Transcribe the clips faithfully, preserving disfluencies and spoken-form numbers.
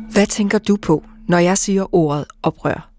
Hvad tænker du på, når jeg siger ordet oprør?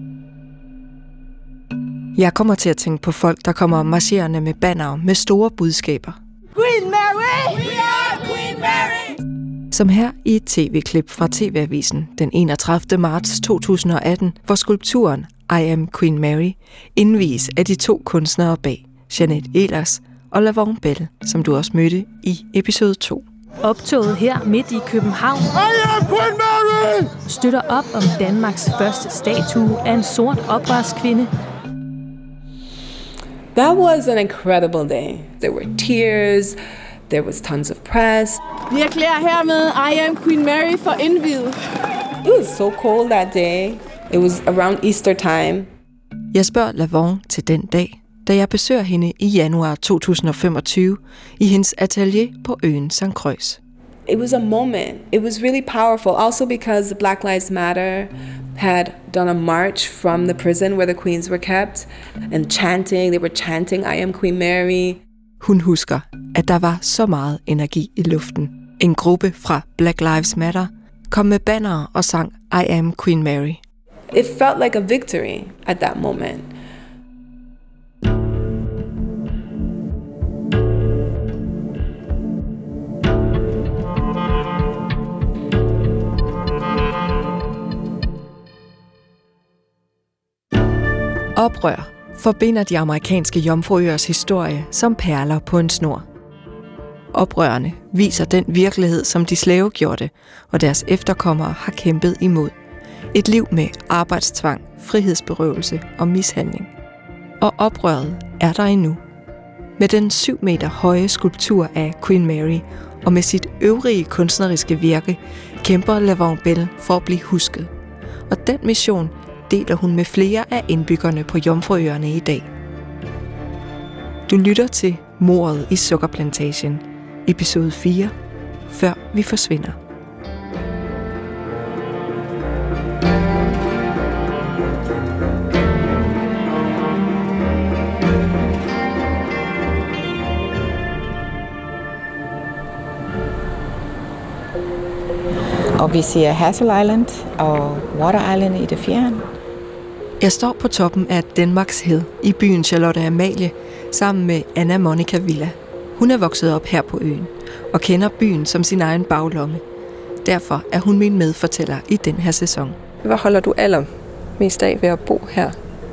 Jeg kommer til at tænke på folk, der kommer marcherende med bannere med store budskaber. Queen Mary! We are Queen Mary! Som her i et tv-klip fra T V-avisen den enogtredivte marts to tusind og atten, hvor skulpturen I Am Queen Mary indvies af de to kunstnere bag, Jeanette Ehlers og Lavon Bell, som du også mødte i episode to. Optoget her midt i København I am Queen Mary! støtter op om Danmarks første statue af en sort oprørskvinde. That was an incredible day. There were tears, there was tons of press. Vi erklærer hermed I am Queen Mary for indviet. It was so cold that day. It was around Easter time. Jeg spørger Lavon til den dag, da jeg besøger hende i januar to tusind og femogtyve i hendes atelier på øen Sankt Croix. It was a moment. It was really powerful, also because the Black Lives Matter had done a march from the prison where the queens were kept, and chanting, they were chanting, I am Queen Mary. Hun husker, at der var så meget energi i luften. En gruppe fra Black Lives Matter kom med bannere og sang I am Queen Mary. It felt like a victory at that moment. Oprør forbinder de amerikanske jomfruøers historie som perler på en snor. Oprørerne viser den virkelighed, som de slavegjorte og deres efterkommere har kæmpet imod. Et liv med arbejdstvang, frihedsberøvelse og mishandling. Og oprøret er der endnu. Med den syv meter høje skulptur af Queen Mary og med sit øvrige kunstneriske virke kæmper Lavon Bell for at blive husket. Og den mission deler hun med flere af indbyggerne på Jomfruøerne i dag. Du lytter til Mordet i Sukkerplantagen, episode fire, Før vi forsvinder. Og vi ser Hassel Island og Water Island i det fjerne. Jeg står på toppen af Denmarks Hed i byen Charlotte Amalie sammen med Anna Monica Villa. Hun er vokset op her på øen og kender byen som sin egen baglomme. Derfor er hun min medfortæller i den her sæson. Hvad holder du allermest af ved at bo her?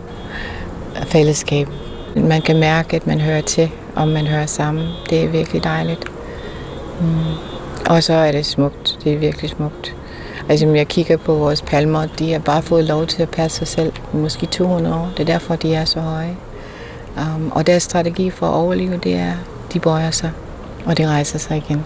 Fællesskab. Man kan mærke, at man hører til, og man hører sammen. Det er virkelig dejligt. Mm. Og så er det smukt. Det er virkelig smukt. Altså, når jeg kigger på vores palmer, de har bare fået lov til at passe sig selv måske to hundrede år. Det er derfor, de er så høje. Um, og deres strategi for at overleve, det er, de bøjer sig, og de rejser sig igen.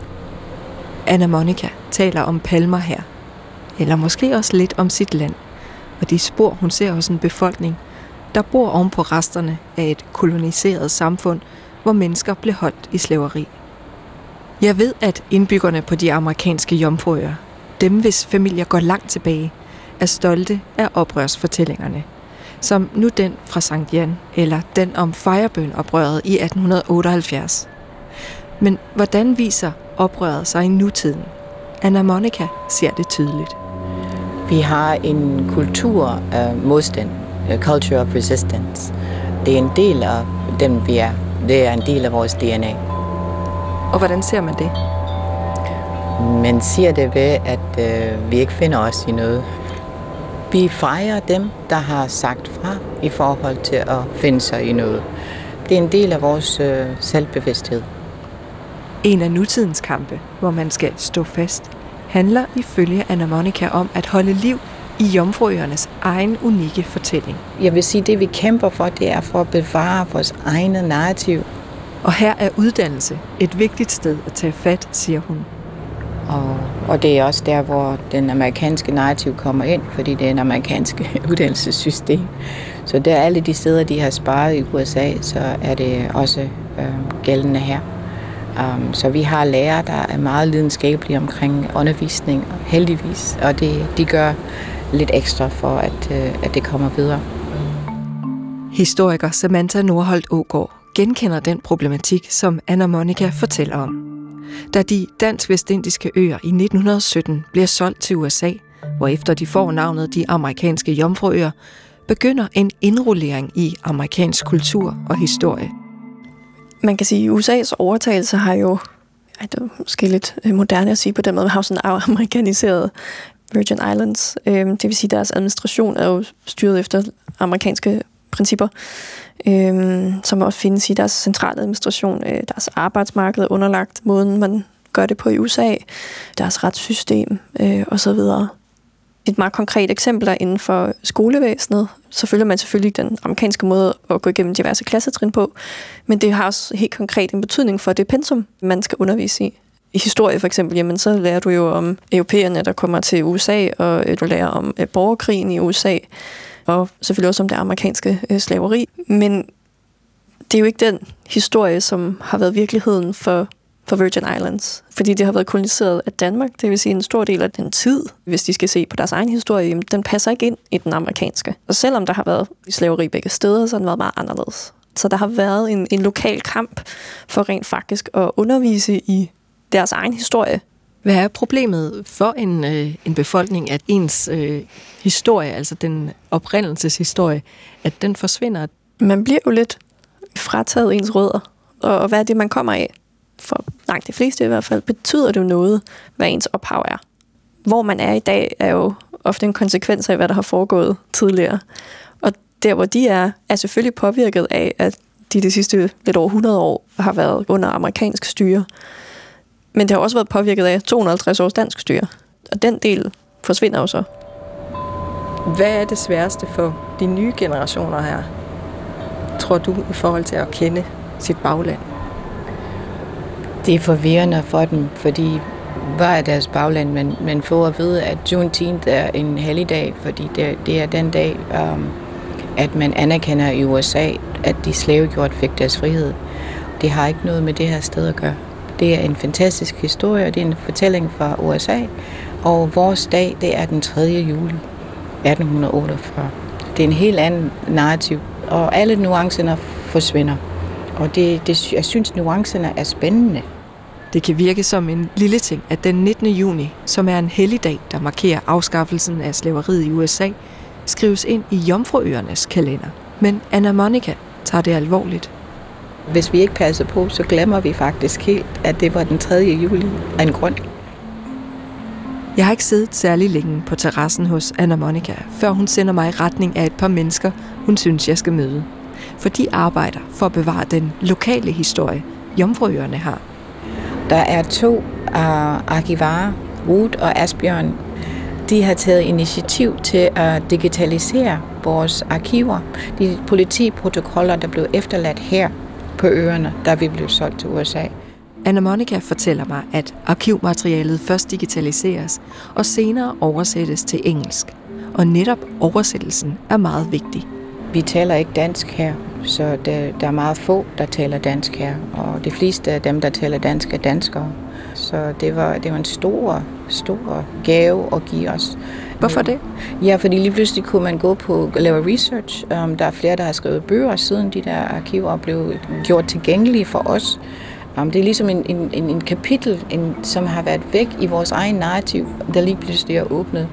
Anna Monica taler om palmer her. Eller måske også lidt om sit land. Og de spor, hun ser hos en befolkning, der bor oven på resterne af et koloniseret samfund, hvor mennesker blev holdt i slaveri. Jeg ved, at indbyggerne på de amerikanske Jomfruøer, dem hvis familier går langt tilbage, er stolte af oprørsfortællingerne. Som nu den fra Sankt Jan, eller den om Firebøn-oprøret i atten otteoghalvfjerds. Men hvordan viser oprøret sig i nutiden? Anna Monica ser det tydeligt. Vi har en kultur af modstand, a culture of resistance. Det er en del af den, vi er. Det er en del af vores D N A. Og hvordan ser man det? Man siger det ved, at øh, vi ikke finder os i noget. Vi fejrer dem, der har sagt fra i forhold til at finde sig i noget. Det er en del af vores øh, selvbevidsthed. En af nutidens kampe, hvor man skal stå fast, handler ifølge Anna Monica om at holde liv i Jomfruøernes egen unikke fortælling. Jeg vil sige, at det vi kæmper for, det er for at bevare vores egne narrativ. Og her er uddannelse et vigtigt sted at tage fat, siger hun. Og, og det er også der, hvor den amerikanske narrativ kommer ind, fordi det er en amerikanske uddannelsessystem. Så der alle de steder, de har sparet i U S A, så er det også øh, gældende her. Um, så vi har lærere, der er meget lidenskabelige omkring undervisning, heldigvis, og det, de gør lidt ekstra for, at, øh, at det kommer videre. Historiker Samantha Nordholt Aagaard genkender den problematik, som Anna Monica fortæller om. da de dansk-vestindiske øer i nitten sytten bliver solgt til U S A, hvorefter de får navnet de amerikanske jomfruøer, begynder en indrullering i amerikansk kultur og historie. Man kan sige, at U S A's overtagelse har jo, ej, det er måske lidt moderne at sige på den måde, har jo sådan amerikaniseret Virgin Islands. Det vil sige, at deres administration er jo styret efter amerikanske principper, som også findes i deres centrale administration. Deres arbejdsmarked er underlagt måden, man gør det på i U S A, deres retssystem osv. Et meget konkret eksempel er inden for skolevæsenet. Så følger man selvfølgelig den amerikanske måde at gå igennem diverse klassetrin på, men det har også helt konkret en betydning for det pensum, man skal undervise i. I historie for eksempel, jamen, så lærer du jo om europæerne, der kommer til U S A, og du lærer om borgerkrigen i U S A, og selvfølgelig også om det amerikanske slaveri. Men det er jo ikke den historie, som har været virkeligheden for for Virgin Islands, fordi det har været koloniseret af Danmark, det vil sige en stor del af den tid, hvis de skal se på deres egen historie, den passer ikke ind i den amerikanske. Og selvom der har været slaveri begge steder, så har den været meget anderledes. Så der har været en, en lokal kamp for rent faktisk at undervise i deres egen historie. Hvad er problemet for en, øh, en befolkning, at ens øh, historie, altså den oprindelseshistorie, at den forsvinder? Man bliver jo lidt frataget ens rødder, og, og hvad er det, man kommer af? For langt de fleste i hvert fald, betyder det jo noget, hvad ens ophav er. Hvor man er i dag, er jo ofte en konsekvens af, hvad der har foregået tidligere. Og der, hvor de er, er selvfølgelig påvirket af, at de de sidste lidt over hundrede år har været under amerikansk styre. Men det har også været påvirket af to hundrede og halvtreds års dansk styre. Og den del forsvinder jo så. Hvad er det sværeste for de nye generationer her, tror du, i forhold til at kende sit bagland? Det er forvirrende for dem, fordi hvad er deres bagland? Men man får at vide, at Juneteenth er en helligdag, fordi det, det er den dag, um, at man anerkender i U S A, at de slavegjort fik deres frihed. Det har ikke noget med det her sted at gøre. Det er en fantastisk historie, og det er en fortælling fra U S A. Og vores dag, det er den tredje juli atten otteogfyrre. Det er en helt anden narrativ, og alle nuancerne forsvinder. Og det, det, jeg synes, nuancerne er spændende. Det kan virke som en lille ting, at den nittende juni, som er en helligdag, der markerer afskaffelsen af slaveriet i U S A, skrives ind i Jomfruøernes kalender. Men Anna Monica tager det alvorligt. Hvis vi ikke passer på, så glemmer vi faktisk helt, at det var den tredje juli af en grund. Jeg har ikke siddet særlig længe på terrassen hos Anna Monica, før hun sender mig i retning af et par mennesker, hun synes, jeg skal møde. For de arbejder for at bevare den lokale historie, Jomfruøerne har. Der er to uh, arkivarer, Ruth og Asbjørn. De har taget initiativ til at digitalisere vores arkiver. De politiprotokoller, der blev efterladt her på øerne, der vi blev solgt til U S A. Anna Monica fortæller mig, at arkivmaterialet først digitaliseres og senere oversættes til engelsk. Og netop oversættelsen er meget vigtig. Vi taler ikke dansk her, så der, der er meget få, der taler dansk her. Og de fleste af dem, der taler dansk, er danskere. Så det var, det var en stor, stor gave at give os. Hvorfor det? Ja, fordi lige pludselig kunne man gå på og lave research. Um, der er flere, der har skrevet bøger, siden de der arkiver blev gjort tilgængelige for os. Um, det er ligesom en, en, en, en kapitel, en, som har været væk i vores egen narrativ, der lige pludselig er åbnet.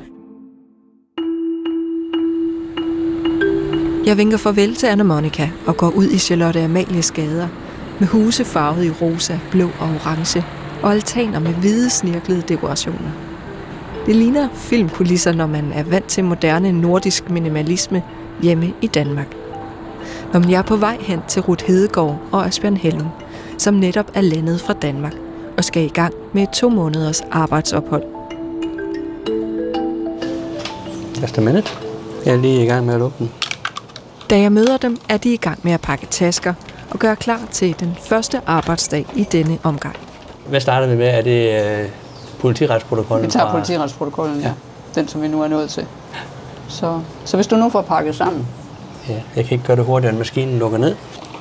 Jeg vinker farvel til Anna Monica og går ud i Charlotte Amalies gader med huse farvet i rosa, blå og orange og altaner med hvide snirklede dekorationer. Det ligner filmkulisser, når man er vant til moderne nordisk minimalisme hjemme i Danmark. Når jeg er på vej hen til Ruth Hedegaard og Asbjørn Hellum, som netop er landet fra Danmark og skal i gang med to måneders arbejdsophold. Just a minute. Jeg er lige i gang med at lukke den. Da jeg møder dem, er de i gang med at pakke tasker og gøre klar til den første arbejdsdag i denne omgang. Hvad starter vi med? Er det øh, politiretsprotokollen? Vi tager politiretsprotokollen, ja. Den, som vi nu er nået til. Så, så hvis du nu får pakket sammen. Ja, jeg kan ikke gøre det hurtigere, end maskinen lukker ned.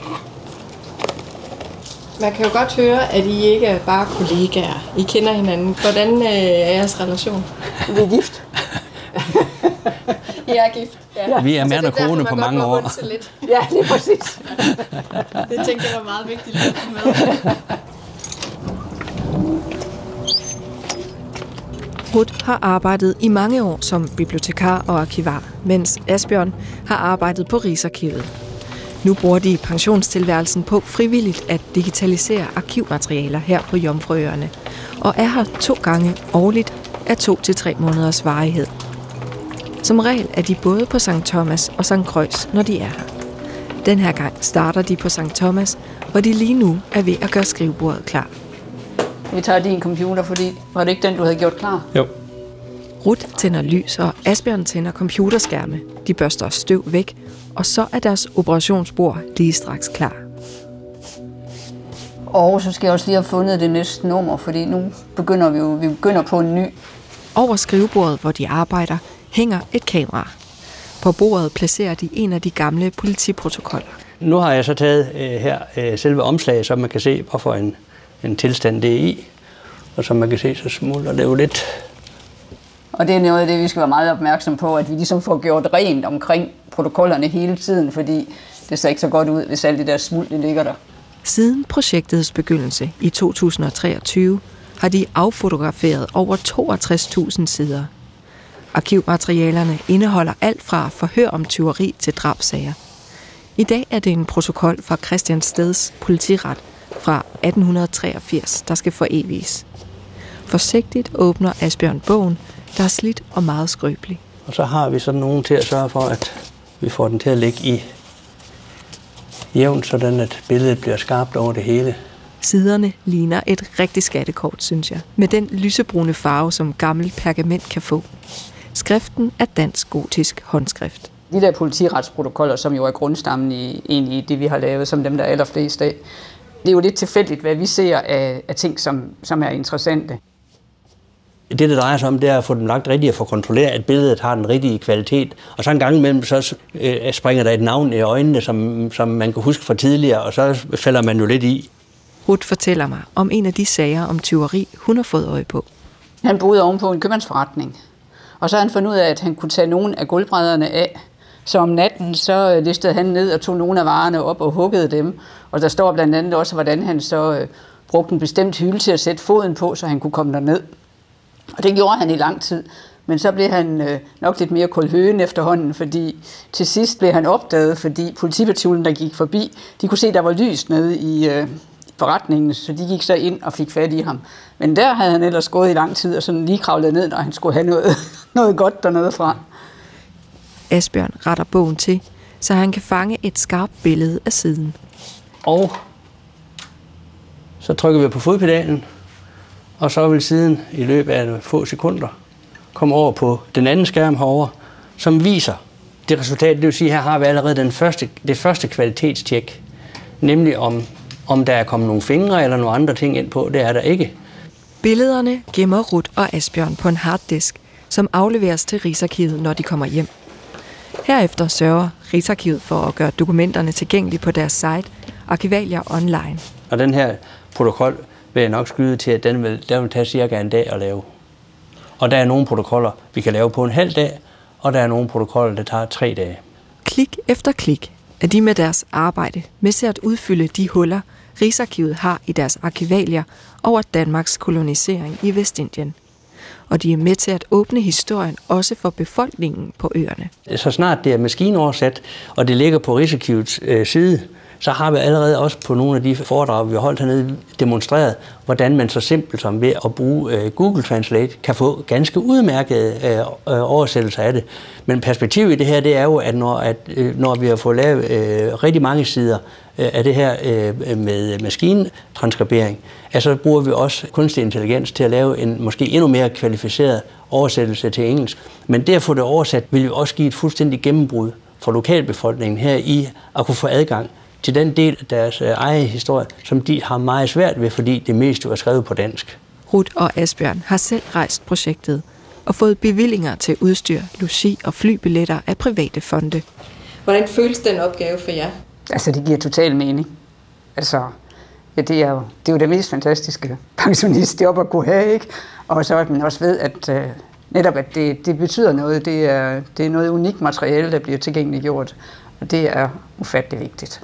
Man kan jo godt høre, at I ikke er bare kollegaer. I kender hinanden. Hvordan er jeres relation? Vi er gift. I er gift. Ja. Vi er mand og kone på mange år. Lidt. Ja, det er præcis. Det tænkte jeg var meget vigtigt at få med. Ruth har arbejdet i mange år som bibliotekar og arkivar, mens Asbjørn har arbejdet på Rigsarkivet. Nu bruger de pensionstilværelsen på frivilligt at digitalisere arkivmaterialer her på Jomfruøerne, og er her to gange årligt af to til tre måneders varighed. Som regel er de både på Sankt Thomas og Sankt Croix, når de er her. Den her gang starter de på Sankt Thomas, hvor de lige nu er ved at gøre skrivebordet klar. Vi tager din computer, fordi var det ikke den, du havde gjort klar? Jo. Ruth tænder lys, og Asbjørn tænder computerskærme. De børster støv væk, og så er deres operationsbord lige straks klar. Og så skal jeg også lige have fundet det næste nummer, fordi nu begynder vi jo vi begynder på en ny. Over skrivebordet, hvor de arbejder, hænger et kamera. På bordet placerer de en af de gamle politiprotokoller. Nu har jeg så taget øh, her øh, selve omslaget, så man kan se, hvorfor en, en tilstand det er i. Og som man kan se, så smuldrer det jo lidt. Og det er noget af det, vi skal være meget opmærksom på, at vi ligesom får gjort rent omkring protokollerne hele tiden, fordi det ser ikke så godt ud, hvis alt det der smuld, det ligger der. Siden projektets begyndelse i to tusind og treogtyve har de affotograferet over toogtres tusind sider. Arkivmaterialerne indeholder alt fra forhør om tyveri til drabsager. I dag er det en protokol fra Christiansteds politiret fra atten treogfirs, der skal foreviges. Forsigtigt åbner Asbjørn bogen, der er slidt og meget skrøbelig. Og så har vi sådan nogen til at sørge for, at vi får den til at ligge i jævnt, sådan at billedet bliver skarpt over det hele. Siderne ligner et rigtigt skattekort, synes jeg, med den lysebrune farve, som gammel pergament kan få. Skriften er dansk gotisk håndskrift. De der politiretsprotokoller, som jo er grundstammen i, egentlig i det, vi har lavet, som dem, der er allerflest af, det er jo lidt tilfældigt, hvad vi ser af, af ting, som, som er interessante. Det, det drejer sig om, det er at få dem lagt rigtigt og få kontrolleret, at billedet har den rigtige kvalitet. Og så en gang imellem, så øh, springer der et navn i øjnene, som, som man kan huske fra tidligere, og så falder man jo lidt i. Ruth fortæller mig om en af de sager om tyveri, hun har fået øje på. Han boede ovenpå en købmandsforretning, og så har han fundet ud af, at han kunne tage nogle af gulvbrædderne af. Så om natten, så listede han ned og tog nogle af varerne op og huggede dem. Og der står blandt andet også, hvordan han så øh, brugte en bestemt hylde til at sætte foden på, så han kunne komme derned. Og det gjorde han i lang tid. Men så blev han øh, nok lidt mere kulhøen efterhånden, fordi til sidst blev han opdaget, fordi politipatruljen, der gik forbi, de kunne se, at der var lys nede i øh, forretningen, så de gik så ind og fik fat i ham. Men der havde han ellers gået i lang tid og sådan lige kravlet ned, når han skulle have noget, noget godt dernede fra. Asbjørn retter bogen til, så han kan fange et skarpt billede af siden. Og så trykker vi på fodpedalen, og så vil siden i løbet af få sekunder komme over på den anden skærm herovre, som viser det resultat. Det vil sige, her har vi allerede den første, det første kvalitetstjek, nemlig om, om der er kommet nogle fingre eller nogle andre ting ind på. Det er der ikke. Billederne gemmer Ruth og Asbjørn på en harddisk, som afleveres til Rigsarkivet, når de kommer hjem. Herefter sørger Rigsarkivet for at gøre dokumenterne tilgængelige på deres site, Arkivalier Online. Og den her protokol vil jeg nok skyde til, at den vil, den vil tage cirka en dag at lave. Og der er nogle protokoller, vi kan lave på en halv dag, og der er nogle protokoller, der tager tre dage. Klik efter klik er de med deres arbejde med til at udfylde de huller, Rigsarkivet har i deres arkivalier over Danmarks kolonisering i Vestindien. Og de er med til at åbne historien også for befolkningen på øerne. Så snart det er maskinoversat, og det ligger på Rigsarkivets øh, side, så har vi allerede også på nogle af de foredrag, vi har holdt hernede, demonstreret, hvordan man så simpelt som ved at bruge øh, Google Translate kan få ganske udmærkede øh, oversættelser af det. Men perspektivet i det her, det er jo, at når, at, øh, når vi har fået lavet øh, rigtig mange sider øh, af det her øh, med maskintranskribering, så bruger vi også kunstig intelligens til at lave en måske endnu mere kvalificeret oversættelse til engelsk. Men det at få det oversat vil jo også give et fuldstændigt gennembrud for lokalbefolkningen her i at kunne få adgang til den del af deres øh, egen historie, som de har meget svært ved, fordi det meste er skrevet på dansk. Ruth og Asbjørn har selv rejst projektet og fået bevillinger til udstyr, logi og flybilletter af private fonde. Hvordan føles den opgave for jer? Altså, det giver total mening. Altså, ja, det, er jo, det er jo det mest fantastiske pensionistjob at kunne have, ikke? Og så at man også ved, at øh, netop at det, det betyder noget. Det er, det er noget unikt materiale, der bliver tilgængeliggjort, og det er ufattelig vigtigt.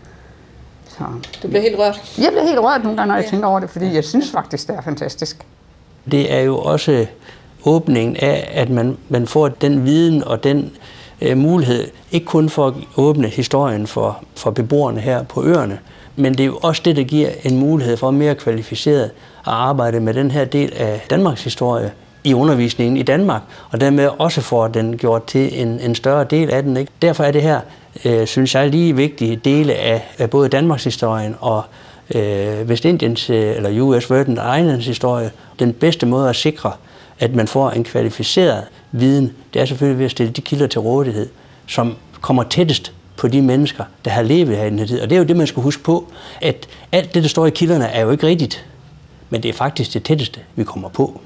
Så. Du bliver helt rørt? Jeg bliver helt rørt nogle gange, når jeg ja. tænker over det, fordi jeg synes faktisk, det er fantastisk. Det er jo også åbningen af, at man, man får den viden og den øh, mulighed, ikke kun for at åbne historien for, for beboerne her på øerne, men det er jo også det, der giver en mulighed for mere kvalificeret at arbejde med den her del af Danmarks historie i undervisningen i Danmark, og dermed også får den gjort til en, en større del af den. Ikke? Derfor er det her, øh, synes jeg, lige vigtige dele af, af både Danmarks historien og øh, Vestindiens eller U S Virgin Islands historie. Den bedste måde at sikre, at man får en kvalificeret viden, det er selvfølgelig ved at stille de kilder til rådighed, som kommer tættest på de mennesker, der har levet her i den her tid. Og det er jo det, man skal huske på, at alt det, der står i kilderne, er jo ikke rigtigt, men det er faktisk det tætteste, vi kommer på.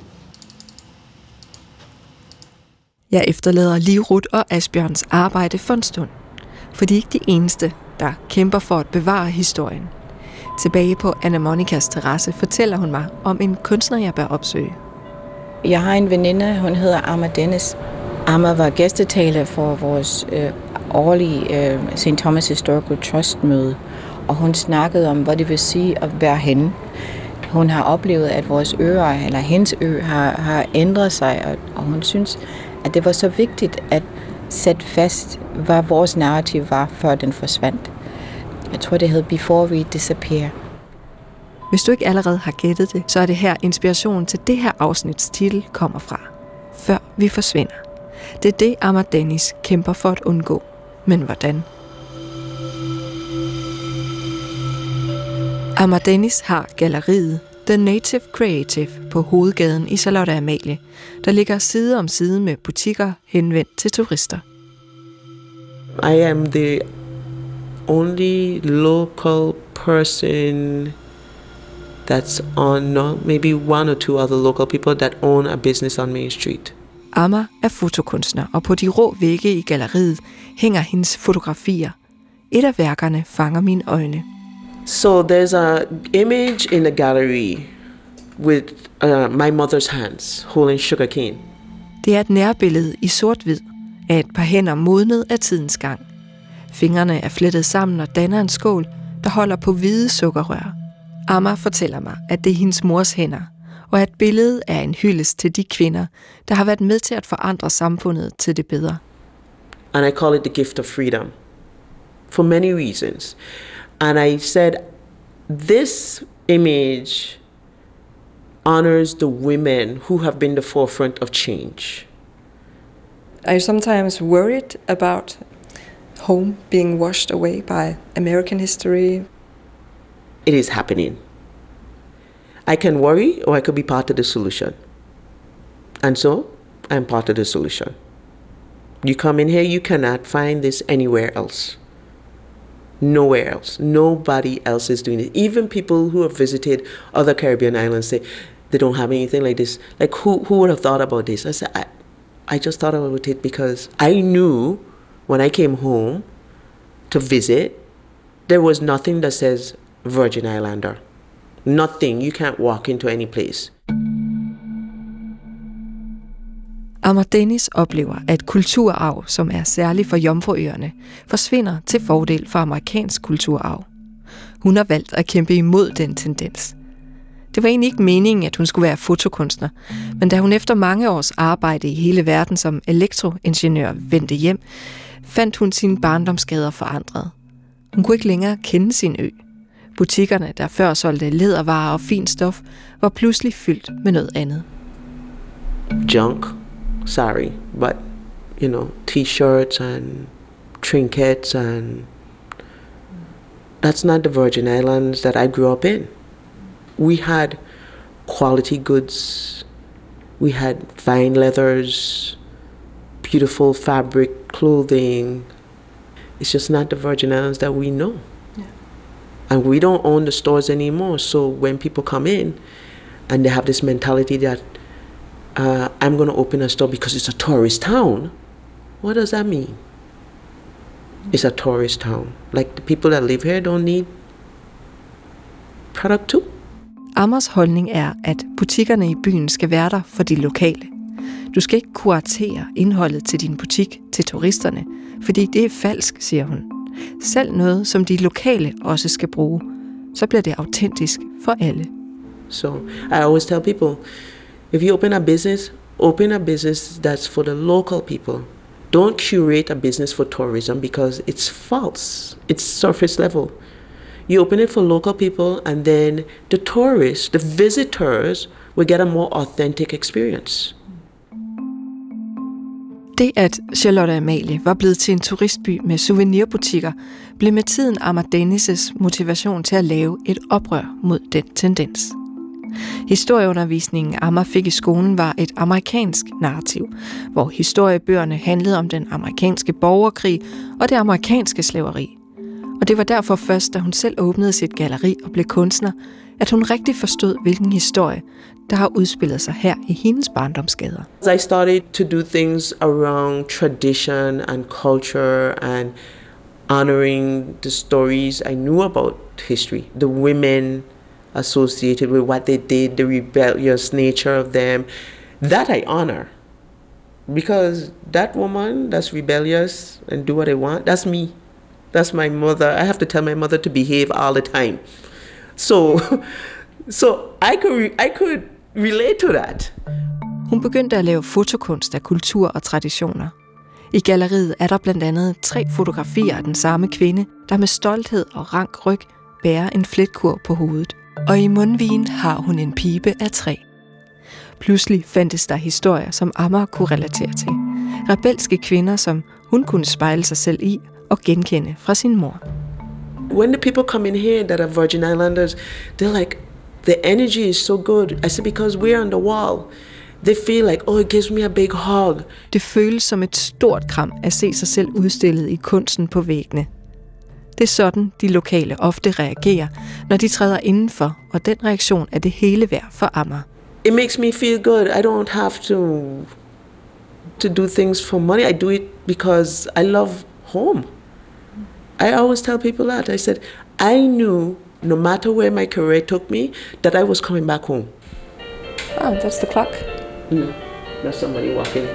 Jeg efterlader Liv-Ruth og Asbjørns arbejde for en stund, for de er ikke de eneste, der kæmper for at bevare historien. Tilbage på Anna Monikas terrasse fortæller hun mig om en kunstner, jeg bør opsøge. Jeg har en veninde, hun hedder Amma Dennis. Amma var gæstetaler for vores øh, årlige øh, Saint Thomas Historical Trust møde, og hun snakkede om, hvad det vil sige at være henne. Hun har oplevet, at vores øer, eller hendes ø, har, har ændret sig, og, og hun synes, at det var så vigtigt at sætte fast, hvad vores narrativ var, før den forsvandt. Jeg tror, det hed Before We Disappear. Hvis du ikke allerede har gættet det, så er det her inspirationen til det her afsnits titel kommer fra. Før vi forsvinder. Det er det, Amma Dennis kæmper for at undgå. Men hvordan? Amma Dennis har galleriet The Native Creative på hovedgaden i Charlotte Amalie, der ligger side om side med butikker henvendt til turister. I am the only local person that's on, no, maybe one or two other local people that own a business on Main Street. Amma er fotokunstner, og på de rå vægge i galleriet hænger hendes fotografier. Et af værkerne fanger mine øjne. So there's a image in the gallery with uh, my mother's hands holding sugarcane. Det er et nærbillede i sort-hvid af et par hænder modnet af tidens gang. Fingrene er flettet sammen og danner en skål, der holder på hvide sukkerrør. Amma fortæller mig, at det er hendes mors hænder, og at billedet er en hyldest til de kvinder, der har været med til at forandre samfundet til det bedre. And I call it the gift of freedom for many reasons. And I said, this image honors the women who have been the forefront of change. Are you sometimes worried about home being washed away by American history? It is happening. I can worry, or I could be part of the solution. And so, I'm part of the solution. You come in here, you cannot find this anywhere else. Nowhere else. Nobody else is doing it. Even people who have visited other Caribbean islands say they don't have anything like this. Like, who, who would have thought about this? I said, I, I just thought about it because I knew when I came home to visit, there was nothing that says Virgin Islander. Nothing. You can't walk into any place. Amma Dennis oplever, at kulturarv, som er særlig for Jomfruøerne, forsvinder til fordel for amerikansk kulturarv. Hun har valgt at kæmpe imod den tendens. Det var egentlig ikke meningen, at hun skulle være fotokunstner, men da hun efter mange års arbejde i hele verden som elektroingeniør vendte hjem, fandt hun sine barndomsskader forandret. Hun kunne ikke længere kende sin ø. Butikkerne, der før solgte lædervarer og fint stof, var pludselig fyldt med noget andet. Junk, sorry, but you know, t-shirts and trinkets, and that's not the Virgin Islands that I grew up in. We had quality goods, we had fine leathers, beautiful fabric clothing. It's just not the Virgin Islands that we know. Yeah. And we don't own the stores anymore, so when people come in and they have this mentality that uh, I'm going to open a store because it's a tourist town, what does that mean? It's a tourist town. Like, the people that live here don't need product too. Ammas holdning er, at butikkerne i byen skal være der for de lokale. Du skal ikke kuratere indholdet til din butik til turisterne, fordi det er falsk, siger hun. Selv noget, som de lokale også skal bruge, så bliver det autentisk for alle. So I always tell people, if you open a business, Open a business that's for the local people. Don't curate a business for tourism because it's false. It's surface level. You open it for local people, and then the tourists, the visitors, will get a more authentic experience. Det, at Charlotte Amalie var blevet til en turistby med souvenirbutikker, blev med tiden Amar Dennis' motivation til at lave et oprør mod den tendens. Historieundervisningen Amar fik i skolen var et amerikansk narrativ, hvor historiebøgerne handlede om den amerikanske borgerkrig og det amerikanske slaveri. Og det var derfor først, da hun selv åbnede sit galleri og blev kunstner, at hun rigtig forstod, hvilken historie, der har udspillet sig her i hendes barndomsgader. I started to do things around tradition and culture and honoring the stories I knew about history, the women associated with what they did, the rebellious nature of them. That I honor. Because that woman that's rebellious and do what I want, that's me. That's my mother. I have to tell my mother to behave all the time. So, so I could, I could relate to that. Hun begyndte at lave fotokunst af kultur og traditioner. I galleriet er der blandt andet tre fotografier af den samme kvinde, der med stolthed og rank ryg bærer en fletkur på hovedet. Og i mundvigen har hun en pibe af træ. Pludselig fandtes der historier, som Amar kunne relatere til. Rebelske kvinder, som hun kunne spejle sig selv i og genkende fra sin mor. When the people come in here that are Virgin Islanders, they're like, the energy is so good. I said, because we're on the wall. They feel like, oh, it gives me a big hug. Det føles som et stort kram at se sig selv udstillet i kunsten på væggene. Det er sådan, de lokale ofte reagerer, når de træder indenfor, og den reaktion er det hele værd for Amar. It makes me feel good. I don't have to, to do things for money. I do it because I love home. I always tell people that. I said, I knew no matter where my career took me, that I was coming back home. Oh, that's the clock. Mm. There's somebody walking.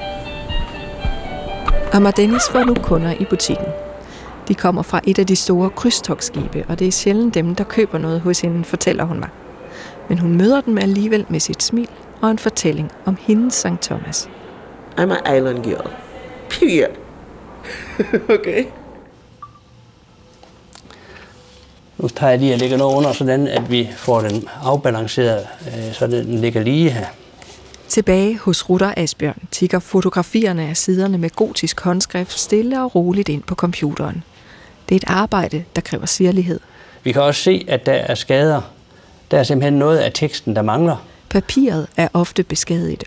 Amar Dennis får nu kunder i butikken. De kommer fra et af de store krydstogtskibe, og det er sjældent dem, der køber noget hos hende, fortæller hun mig. Men hun møder dem alligevel med sit smil og en fortælling om hendes Sankt Thomas. I'm an island girl. Period. Okay. Nu tager jeg lige og lægger noget under, sådan at vi får den afbalanceret, så den ligger lige her. Tilbage hos Ruth og Asbjørn tikker fotografierne af siderne med gotisk håndskrift stille og roligt ind på computeren. Det er et arbejde, der kræver sirlighed. Vi kan også se, at der er skader. Der er simpelthen noget af teksten, der mangler. Papiret er ofte beskadiget.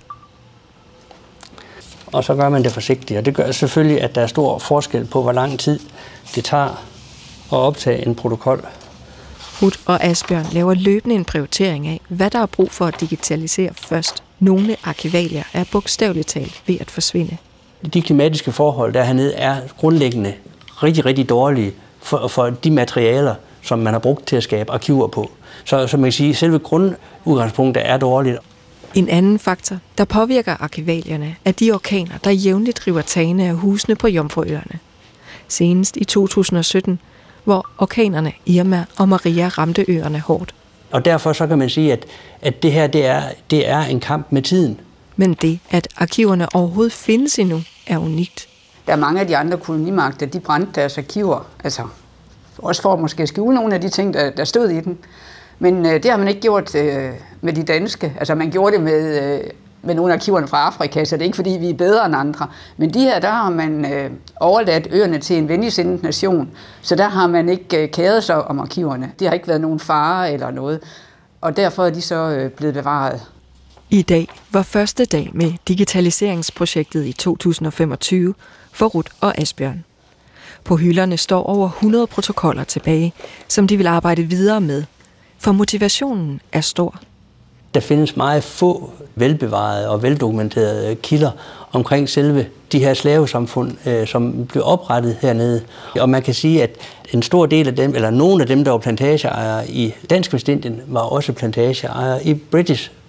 Og så gør man det forsigtigt, og det gør selvfølgelig, at der er stor forskel på, hvor lang tid det tager at optage en protokol. Ruth og Asbjørn laver løbende en prioritering af, hvad der er brug for at digitalisere først. Nogle arkivalier er bogstaveligt talt ved at forsvinde. De klimatiske forhold der hernede er grundlæggende rigtig, rigtig dårlige for, for de materialer, som man har brugt til at skabe arkiver på. Så, så man kan sige, at selve grundudgangspunktet er dårligt. En anden faktor, der påvirker arkivalierne, er de orkaner, der jævnligt river tagene af husene på Jomfruøerne. Senest i to tusind og sytten, hvor orkanerne Irma og Maria ramte øerne hårdt. Og derfor så kan man sige, at, at det her det er, det er en kamp med tiden. Men det, at arkiverne overhovedet findes endnu, er unikt. Der er mange af de andre kolonimagter, de brændte deres arkiver, altså også for at måske skjule nogle af de ting, der, der stod i den. Men øh, det har man ikke gjort øh, med de danske. Altså man gjorde det med, øh, med nogle af arkiverne fra Afrika, så det er ikke fordi, vi er bedre end andre. Men de her, der har man øh, overladt øerne til en venligsindet nation, så der har man ikke øh, kæret sig om arkiverne. Det har ikke været nogen fare eller noget, og derfor er de så øh, blevet bevaret. I dag var første dag med digitaliseringsprojektet i to tusind og femogtyve for Ruth og Asbjørn. På hylderne står over hundrede protokoller tilbage, som de vil arbejde videre med. For motivationen er stor. Der findes meget få velbevarede og veldokumenterede kilder omkring selve de her slavesamfund, øh, som blev oprettet hernede. Og man kan sige, at en stor del af dem, eller nogle af dem, der var plantageejere i Dansk Vestindien, var også plantageejere i British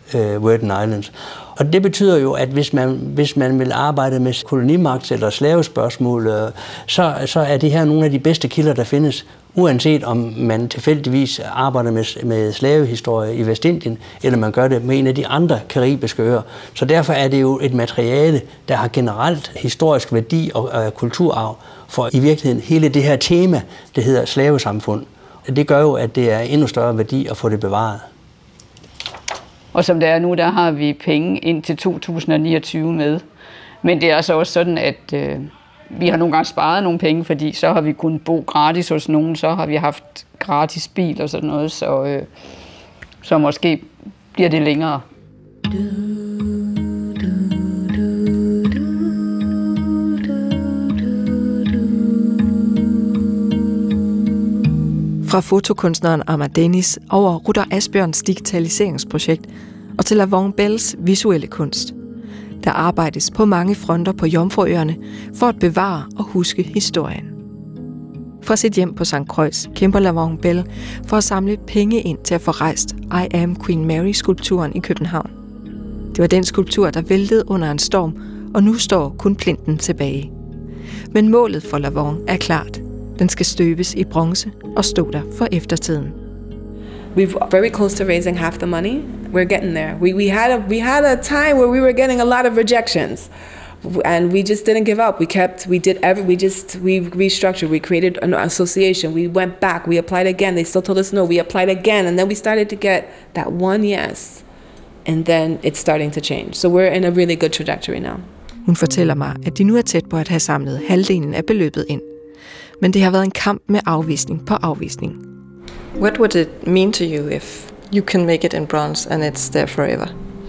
øh, Virgin Islands. Og det betyder jo, at hvis man, hvis man vil arbejde med kolonimagt eller slavespørgsmål, øh, så, så er det her nogle af de bedste kilder, der findes, uanset om man tilfældigvis arbejder med, med slavehistorie i Vestindien, eller man gør det med en af de andre karibiske øer. Så derfor er det jo et materiale, der har generelt historisk værdi og, og kulturarv for i virkeligheden hele det her tema, det hedder slavesamfund. Det gør jo, at det er endnu større værdi at få det bevaret. Og som det er nu, der har vi penge indtil to tusind niogtyve med. Men det er altså også sådan, at øh, vi har nogle gange sparet nogle penge, fordi så har vi kunnet bo gratis hos nogen, så har vi haft gratis bil og sådan noget, så, øh, så måske bliver det længere. Fra fotokunstneren Amar Dennis over Rutter Asbjørns digitaliseringsprojekt og til Lavon Bells visuelle kunst. Der arbejdes på mange fronter på Jomfruøerne for at bevare og huske historien. Fra sit hjem på Sankt Croix kæmper Lavon Bell for at samle penge ind til at få rejst I Am Queen Mary-skulpturen i København. Det var den skulptur, der væltede under en storm, og nu står kun plinten tilbage. Men målet for Lavon er klart. Den skal støbes i bronze og stå der for eftertiden. We're very close to raising half the money. We're getting there. We we had a we had a time where we were getting a lot of rejections, and we just didn't give up. We kept. We did every. We just we restructured. We created an association. We went back. We applied again. They still told us no. We applied again, and then we started to get that one yes, and then it's starting to change. So we're in a really good trajectory now. Hun fortæller mig, at de nu er tæt på at have samlet halvdelen af beløbet ind. Men det har været en kamp med afvisning på afvisning. What would it mean to you if you can make it in bronze and it's there forever?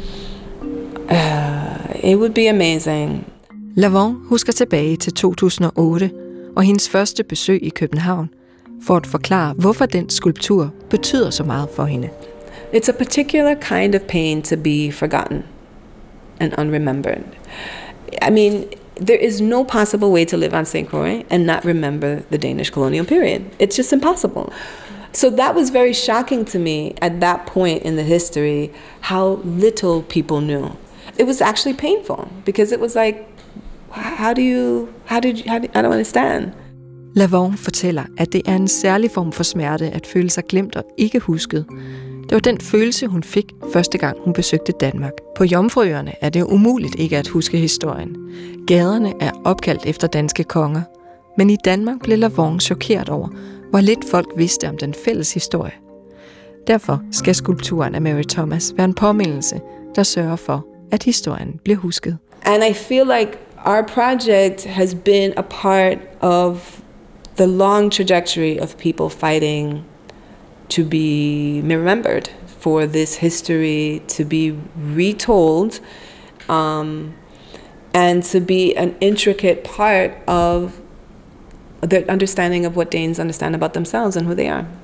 Uh, it would be amazing. Lavon husker tilbage til to tusind og otte og hendes første besøg i København for at forklare, hvorfor den skulptur betyder så meget for hende. It's a particular kind of pain to be forgotten and unremembered. I mean, there is no possible way to live on Saint Croix and not remember the Danish colonial period. It's just impossible. So that was very shocking to me at that point in the history, how little people knew. It was actually painful because it was like, how do you, how did you, how do, I don't understand. Lavon fortæller, at det er en særlig form for smerte at føle sig glemt og ikke husket. Det var den følelse, hun fik første gang, hun besøgte Danmark. På Jomfruøerne er det umuligt ikke at huske historien. Gaderne er opkaldt efter danske konger. Men i Danmark blev Lavon chokeret over, hvor lidt folk vidste om den fælles historie. Derfor skal skulpturen af Mary Thomas være en påmindelse, der sørger for, at historien bliver husket. And I feel like our project has been a part of the long trajectory of people fighting to be remembered, for this history to be retold, um, and to be an intricate part of the understanding of what Danes understand about themselves and who they are.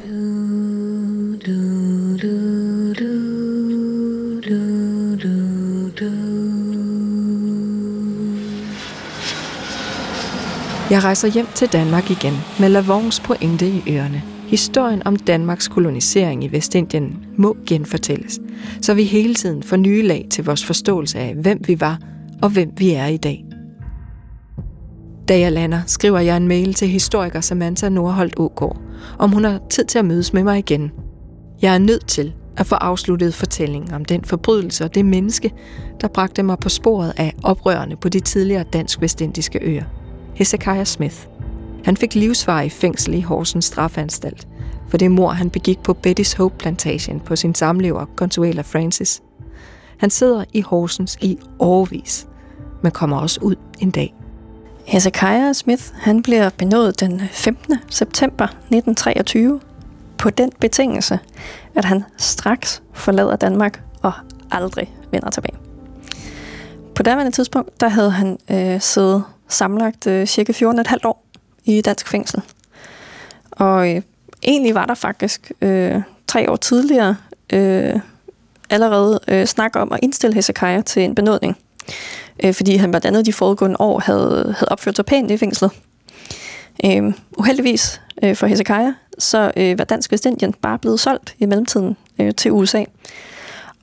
Jeg rejser hjem til Danmark igen med Lavons pointe i ørerne. Historien om Danmarks kolonisering i Vestindien må genfortælles, så vi hele tiden får nye lag til vores forståelse af, hvem vi var og hvem vi er i dag. Da jeg lander, skriver jeg en mail til historiker Samantha Nordholt Aagaard, om hun har tid til at mødes med mig igen. Jeg er nødt til at få afsluttet fortællingen om den forbrydelse og det menneske, der bragte mig på sporet af oprørerne på de tidligere dansk-vestindiske øer. Hezekiah Smith. Han fik livsvarig fængsel i Horsens strafanstalt, for det mord, han begik på Betty's Hope Plantation på sin samlever, Consuela Francis. Han sidder i Horsens i årevis, men kommer også ud en dag. Hezekiah Smith, han bliver benådet den femtende september nitten treogtyve på den betingelse, at han straks forlader Danmark og aldrig vender tilbage. På daværende tidspunkt, der havde han øh, siddet sammenlagt øh, cirka fjorten komma fem år i dansk fængsel. Og øh, egentlig var der faktisk øh, tre år tidligere øh, allerede øh, snak om at indstille Hezekiah til en benådning. Øh, fordi han blandt andet de foregående år havde, havde opført sig pænt i fængslet. Øh, uheldigvis øh, for Hezekiah, så øh, var Dansk Vestindien bare blevet solgt i mellemtiden øh, til U S A.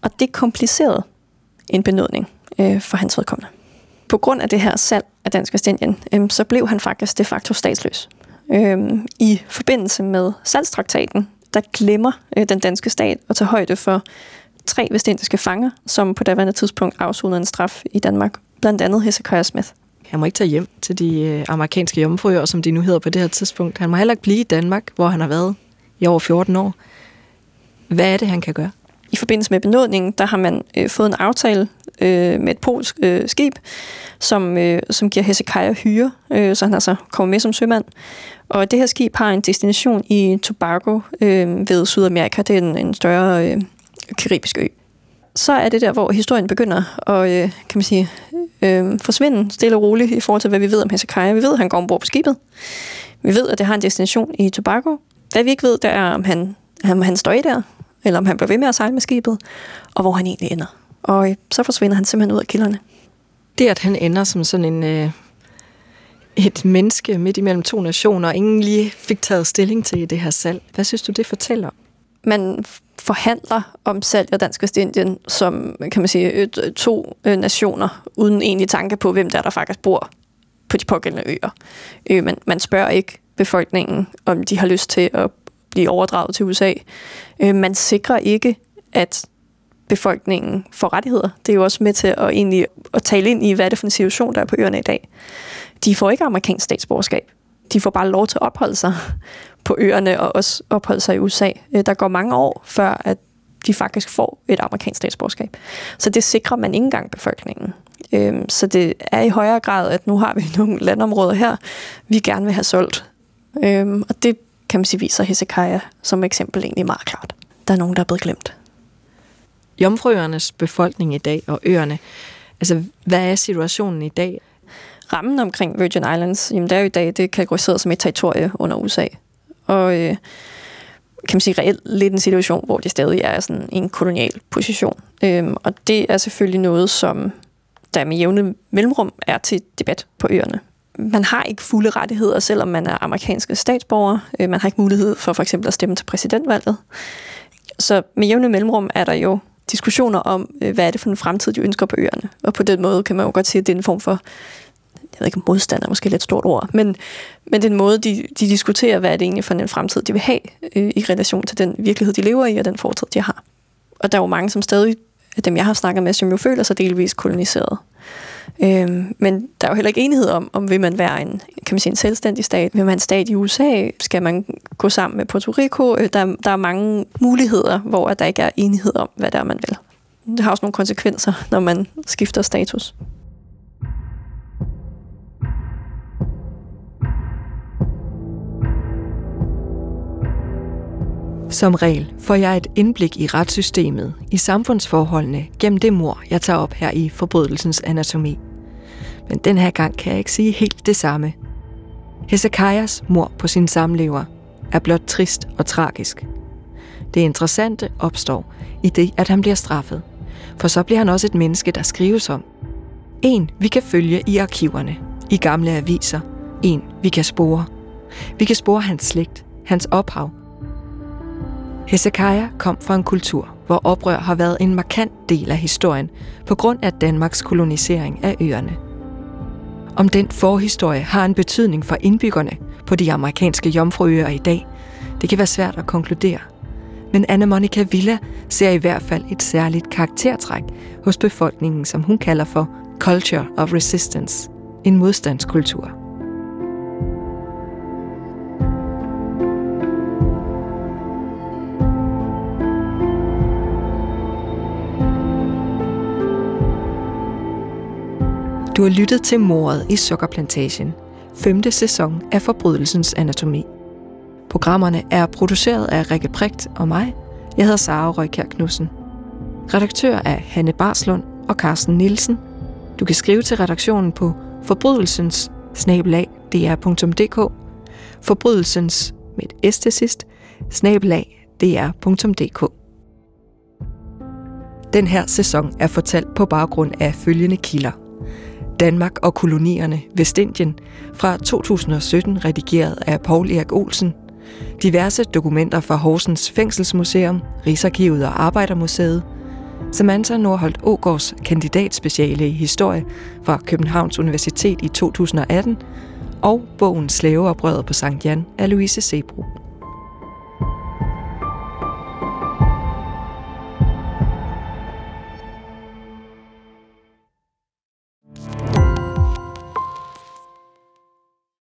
Og det komplicerede en benådning øh, for hans vedkommende. På grund af det her salg af Dansk Vestindien, øh, så blev han faktisk de facto statsløs. Øh, I forbindelse med salgstraktaten, der glemmer øh, den danske stat at tage højde for tre vestindiske fanger, som på daværende tidspunkt afsonede en straf i Danmark, blandt andet Hezekiah Smith. Han må ikke tage hjem til de øh, amerikanske jomfruøer, som de nu hedder på det her tidspunkt. Han må heller ikke blive i Danmark, hvor han har været i over fjorten år. Hvad er det, han kan gøre? I forbindelse med benådningen, der har man øh, fået en aftale øh, med et polsk øh, skib, som, øh, som giver Hezekiah hyre, øh, så han altså kommer med som sømand. Og det her skib har en destination i Tobago øh, ved Sydamerika. Det er en, en større øh, karibisk ø. Så er det der, hvor historien begynder at øh, kan man sige, øh, forsvinde stille og roligt i forhold til, hvad vi ved om Hezekiah. Vi ved, at han går ombord på skibet. Vi ved, at det har en destination i Tobago. Hvad vi ikke ved, det er, om han, om han står i der, eller om han bliver ved med at sejle med skibet, og hvor han egentlig ender. Og øh, så forsvinder han simpelthen ud af kilderne. Det, at han ender som sådan en, øh, et menneske midt imellem to nationer, og ingen lige fik taget stilling til i det her salg. Hvad synes du, det fortæller? Man forhandler om salg af Dansk Vestindien som, kan man sige, to nationer, uden egentlig tanke på, hvem der, der faktisk bor på de pågældende øer. Øh, man, man spørger ikke befolkningen, om de har lyst til at blive overdraget til U S A. Øh, man sikrer ikke, at befolkningen får rettigheder. Det er jo også med til at, egentlig, at tale ind i, hvad det er for en situation, der er på øerne i dag. De får ikke amerikansk statsborgerskab. De får bare lov til at opholde sig på øerne og også opholde sig i U S A. Der går mange år, før at de faktisk får et amerikansk statsborgerskab. Så det sikrer man ikke engang befolkningen. Så det er i højere grad, at nu har vi nogle landområder her, vi gerne vil have solgt. Og det kan man sige viser Hezekiah som eksempel egentlig meget klart. Der er nogen, der er blevet glemt. Jomfruøernes befolkning i dag og øerne, altså hvad er situationen i dag? Rammen omkring Virgin Islands, jamen der er jo i dag, det er kategoriseret som et territorie under U S A. Og øh, kan man sige reelt lidt en situation, hvor de stadig er sådan en kolonial position. Øhm, og det er selvfølgelig noget, som der med jævne mellemrum er til debat på øerne. Man har ikke fulde rettigheder, selvom man er amerikanske statsborger. Øh, man har ikke mulighed for for eksempel at stemme til præsidentvalget. Så med jævne mellemrum er der jo diskussioner om, øh, hvad er det for en fremtid, de ønsker på øerne. Og på den måde kan man jo godt sige, at det er en form for, jeg ved ikke, modstand er måske lidt stort ord, men, men den måde, de, de diskuterer, hvad er det egentlig for en fremtid, de vil have øh, i relation til den virkelighed, de lever i, og den fortid, de har. Og der er jo mange, som stadig, dem jeg har snakket med, som jo føler sig delvis koloniseret. Øhm, men der er jo heller ikke enighed om, om vil man være en, kan man sige, en selvstændig stat, vil man en stat i U S A, skal man gå sammen med Puerto Rico, der, der er mange muligheder, hvor der ikke er enighed om, hvad det er, man vil. Det har også nogle konsekvenser, når man skifter status. Som regel får jeg et indblik i retssystemet, i samfundsforholdene, gennem det mord, jeg tager op her i Forbrydelsens Anatomi. Men den her gang kan jeg ikke sige helt det samme. Hezekiahs mord på sin samlever er blot trist og tragisk. Det interessante opstår i det, at han bliver straffet. For så bliver han også et menneske, der skrives om. En, vi kan følge i arkiverne, i gamle aviser. En, vi kan spore. Vi kan spore hans slægt, hans ophav. Hezekiah kom fra en kultur, hvor oprør har været en markant del af historien på grund af Danmarks kolonisering af øerne. Om den forhistorie har en betydning for indbyggerne på de amerikanske jomfruøer i dag, det kan være svært at konkludere. Men Anna Monica Villa ser i hvert fald et særligt karaktertræk hos befolkningen, som hun kalder for Culture of Resistance, en modstandskultur. Du har lyttet til Mordet i Sukkerplantagen, femte sæson af Forbrydelsens Anatomi. Programmerne er produceret af Rikke Precht og mig. Jeg hedder Sara Røykjær Knudsen. Redaktør er Hanne Barslund og Carsten Nielsen. Du kan skrive til redaktionen på forbrydelsens snabel-a d r punktum d k, forbrydelsens med et s til sidst, snabel-a d r punktum d k. Den her sæson er fortalt på baggrund af følgende kilder. Danmark og kolonierne Vestindien fra to tusind og sytten, redigeret af Poul Erik Olsen. Diverse dokumenter fra Horsens Fængselsmuseum, Rigsarkivet og Arbejdermuseet. Samantha Nordholt Aagaards kandidatspeciale i historie fra Københavns Universitet i to tusind og atten, og bogen Slaveoprøret på Sankt Jan af Louise Sebro.